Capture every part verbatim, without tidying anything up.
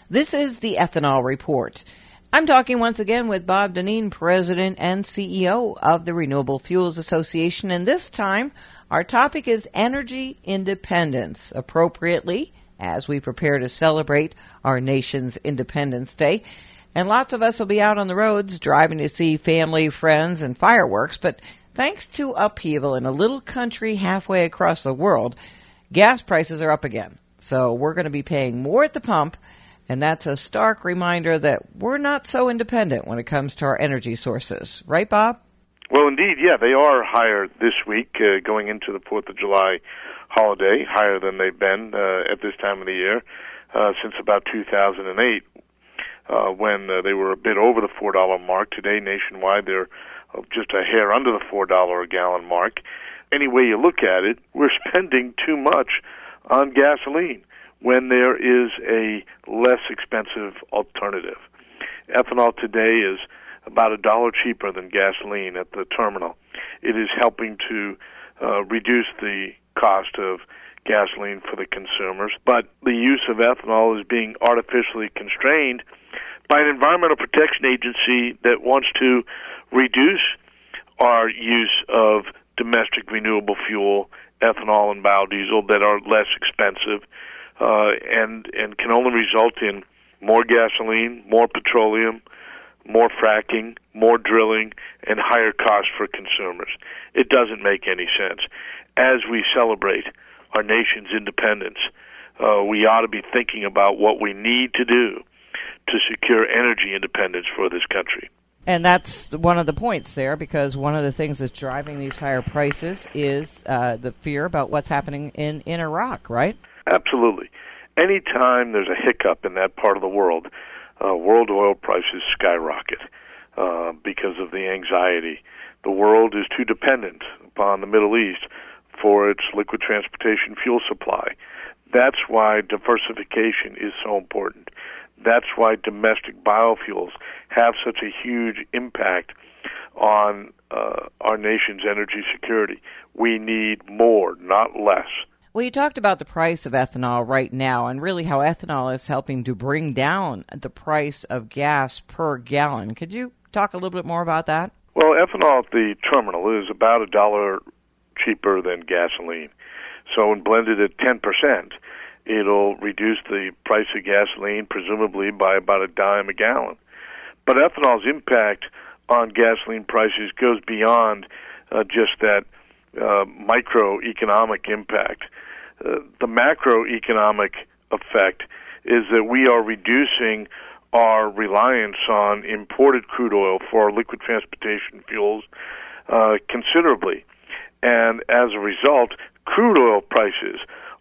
This is the Ethanol Report. I'm talking once again with Bob Dinneen, President and C E O of the Renewable Fuels Association, and this time our topic is energy independence, appropriately as we prepare to celebrate our nation's Independence Day. And lots of us will be out on the roads driving to see family, friends, and fireworks, but thanks to upheaval in a little country halfway across the world, gas prices are up again. So we're going to be paying more at the pump, and that's a stark reminder that we're not so independent when it comes to our energy sources. Right, Bob? Well, indeed, yeah, they are higher this week uh, going into the fourth of July holiday, higher than they've been uh, at this time of the year uh, since about two thousand eight, uh, when uh, they were a bit over the four dollar mark. Today, nationwide, they're uh, just a hair under the four dollar a gallon mark. Any way you look at it, we're spending too much on gasoline when there is a less expensive alternative. Ethanol today is about a dollar cheaper than gasoline at the terminal. It is helping to uh, reduce the cost of gasoline for the consumers, but the use of ethanol is being artificially constrained by an environmental protection agency that wants to reduce our use of domestic renewable fuel, ethanol and biodiesel, that are less expensive uh, and and can only result in more gasoline, more petroleum, more fracking, more drilling, and higher costs for consumers. It doesn't make any sense. As we celebrate our nation's independence, uh, we ought to be thinking about what we need to do to secure energy independence for this country. And that's one of the points there, because one of the things that's driving these higher prices is uh, the fear about what's happening in, in Iraq, right? Absolutely. Anytime there's a hiccup in that part of the world, uh, world oil prices skyrocket uh, because of the anxiety. The world is too dependent upon the Middle East for its liquid transportation fuel supply. That's why diversification is so important. That's why domestic biofuels have such a huge impact on uh, our nation's energy security. We need more, not less. Well, you talked about the price of ethanol right now and really how ethanol is helping to bring down the price of gas per gallon. Could you talk a little bit more about that? Well, ethanol at the terminal is about a dollar cheaper than gasoline. So when blended at ten percent, it'll reduce the price of gasoline presumably by about a dime a gallon. But ethanol's impact on gasoline prices goes beyond uh, just that uh, microeconomic impact. Uh, the macroeconomic effect is that we are reducing our reliance on imported crude oil for our liquid transportation fuels uh, considerably. And as a result, crude oil prices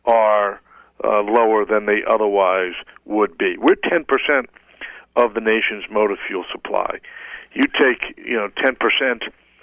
are uh, lower than they otherwise would be. We're ten percent of the nation's motor fuel supply. You take, you know, ten percent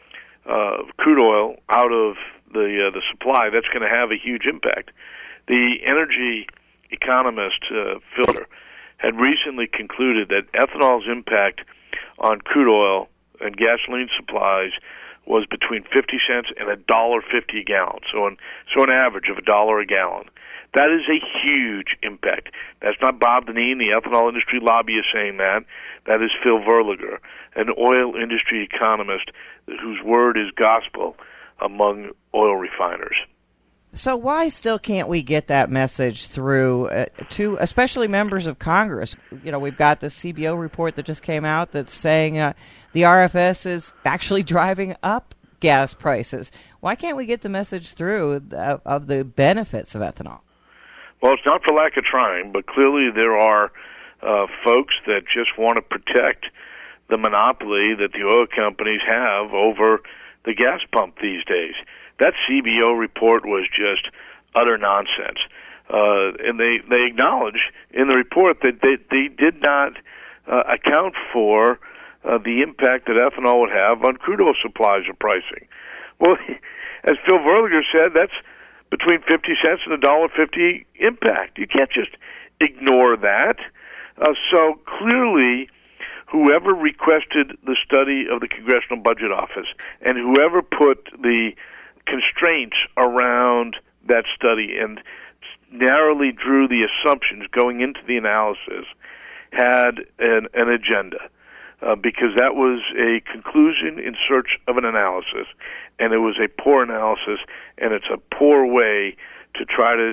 uh, crude oil out of the uh, the supply, that's going to have a huge impact. The energy economist uh, Filter had recently concluded that ethanol's impact on crude oil and gasoline supplies was between fifty cents and a dollar fifty a gallon. So an so an average of a dollar a gallon. That is a huge impact. That's not Bob Dinneen, the ethanol industry lobbyist, saying that. That is Phil Verliger, an oil industry economist whose word is gospel among oil refiners. So why still can't we get that message through uh, to especially members of Congress? You know, we've got the C B O report that just came out that's saying uh, the R F S is actually driving up gas prices. Why can't we get the message through of, of the benefits of ethanol? Well, it's not for lack of trying, but clearly there are uh, folks that just want to protect the monopoly that the oil companies have over the gas pump these days. That C B O report was just utter nonsense. Uh, and they, they acknowledge in the report that they, they did not uh, account for uh, the impact that ethanol would have on crude oil supplies or pricing. Well, as Phil Verliger said, that's between fifty cents and a dollar fifty impact. You can't just ignore that. Uh, so clearly, whoever requested the study of the Congressional Budget Office and whoever put the constraints around that study and narrowly drew the assumptions going into the analysis had an, an agenda, uh, because that was a conclusion in search of an analysis, and it was a poor analysis, and it's a poor way to try to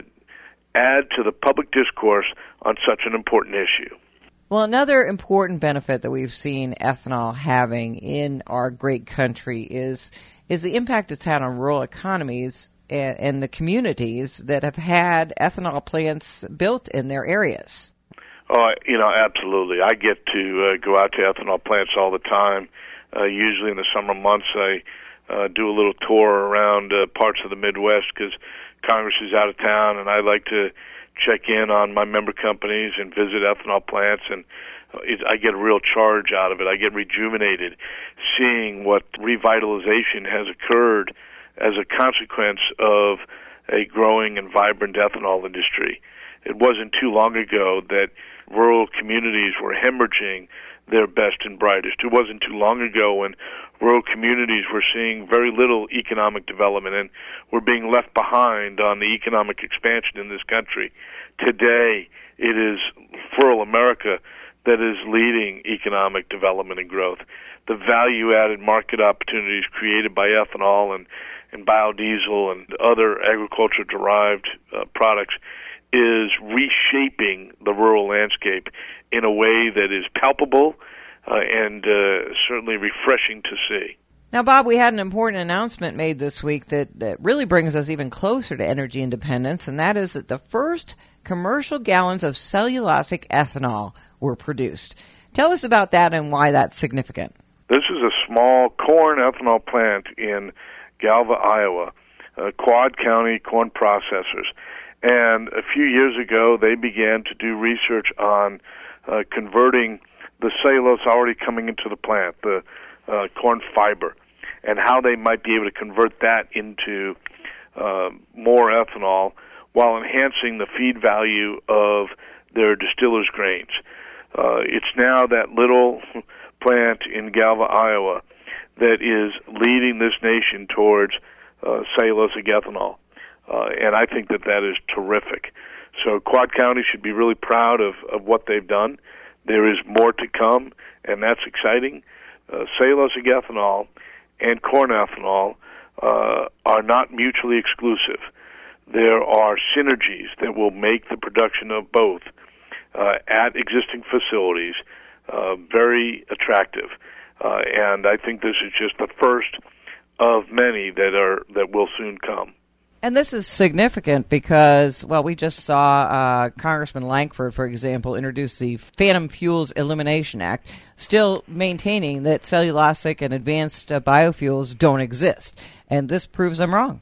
add to the public discourse on such an important issue. Well, another important benefit that we've seen ethanol having in our great country is is the impact it's had on rural economies and, and the communities that have had ethanol plants built in their areas. Oh, you know, absolutely. I get to uh, go out to ethanol plants all the time. Uh, usually in the summer months, I uh, do a little tour around uh, parts of the Midwest because Congress is out of town, and I like to check in on my member companies and visit ethanol plants, and it, I get a real charge out of it. I get rejuvenated seeing what revitalization has occurred as a consequence of a growing and vibrant ethanol industry. It wasn't too long ago that rural communities were hemorrhaging their best and brightest. It wasn't too long ago when rural communities were seeing very little economic development and were being left behind on the economic expansion in this country. Today, it is rural America that is leading economic development and growth. The value-added market opportunities created by ethanol and, and biodiesel and other agriculture-derived uh, products is reshaping the rural landscape in a way that is palpable uh, and uh, certainly refreshing to see. Now, Bob, we had an important announcement made this week that, that really brings us even closer to energy independence, and that is that the first commercial gallons of cellulosic ethanol were produced. Tell us about that and why that's significant. This is a small corn ethanol plant in Galva, Iowa, uh, Quad County Corn Processors. And a few years ago, they began to do research on uh, converting the cellulose already coming into the plant, the uh, corn fiber, and how they might be able to convert that into uh, more ethanol while enhancing the feed value of their distillers' grains. Uh, it's now that little plant in Galva, Iowa, that is leading this nation towards uh, cellulosic ethanol. Uh, and I think that that is terrific. So Quad County should be really proud of, of what they've done. There is more to come, and that's exciting. Uh, cellulosic ethanol and corn ethanol uh, are not mutually exclusive. There are synergies that will make the production of both uh, at existing facilities uh, very attractive. Uh, and I think this is just the first of many that are that will soon come. And this is significant because, well, we just saw uh, Congressman Lankford, for example, introduce the Phantom Fuels Elimination Act, still maintaining that cellulosic and advanced uh, biofuels don't exist. And this proves I'm wrong.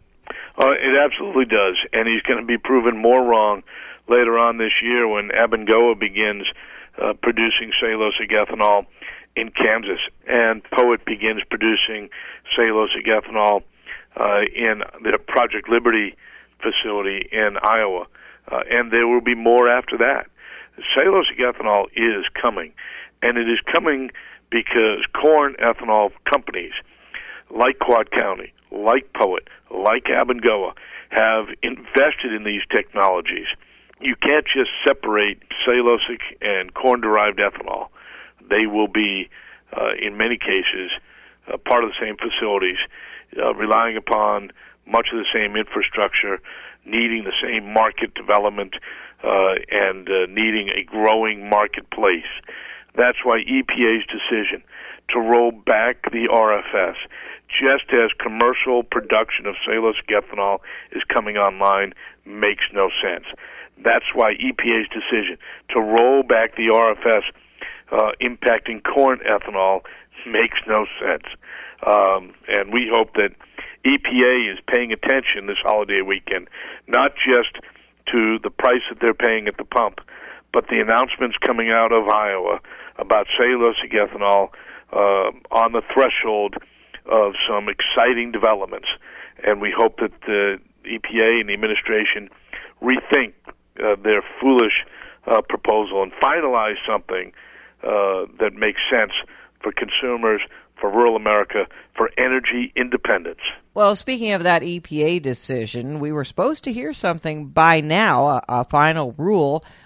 Uh, it absolutely does. And he's going to be proven more wrong later on this year when Abengoa begins uh, producing cellulosic ethanol in Kansas, and Poet begins producing cellulosic ethanol Uh, in the Project Liberty facility in Iowa, uh, and there will be more after that. Cellulosic ethanol is coming, and it is coming because corn ethanol companies like Quad County, like Poet, like Abengoa have invested in these technologies. You can't just separate cellulosic and corn-derived ethanol. They will be, uh, in many cases, uh, part of the same facilities, Uh, relying upon much of the same infrastructure, needing the same market development, uh, and uh, needing a growing marketplace. That's why E P A's decision to roll back the R F S, just as commercial production of cellulosic ethanol is coming online, makes no sense. That's why E P A's decision to roll back the R F S uh, impacting corn ethanol makes no sense. Um, and we hope that E P A is paying attention this holiday weekend, not just to the price that they're paying at the pump, but the announcements coming out of Iowa about cellulosic ethanol uh, on the threshold of some exciting developments. And we hope that the E P A and the administration rethink uh, their foolish uh, proposal and finalize something uh, that makes sense for consumers, for rural America, for energy independence. Well, speaking of that E P A decision, we were supposed to hear something by now, a, a final rule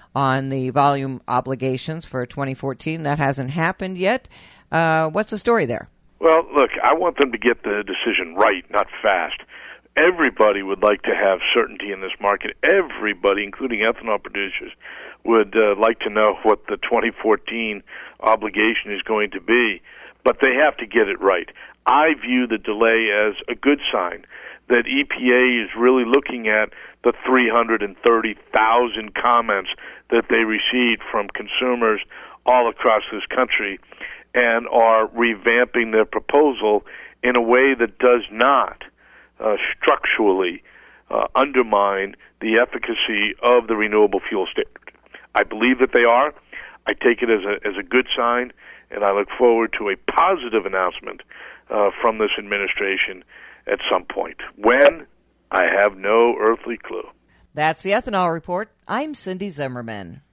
on the volume obligations for twenty fourteen. That hasn't happened yet. Uh, what's the story there? Well, look, I want them to get the decision right, not fast. Everybody would like to have certainty in this market. Everybody, including ethanol producers, would uh, like to know what the twenty fourteen obligation is going to be, but they have to get it right. I view the delay as a good sign that E P A is really looking at the three hundred thirty thousand comments that they received from consumers all across this country and are revamping their proposal in a way that does not uh, structurally uh, undermine the efficacy of the renewable fuel standard. I believe that they are. I take it as a as a good sign, and I look forward to a positive announcement uh, from this administration at some point. When? I have no earthly clue. That's the Ethanol Report. I'm Cindy Zimmerman.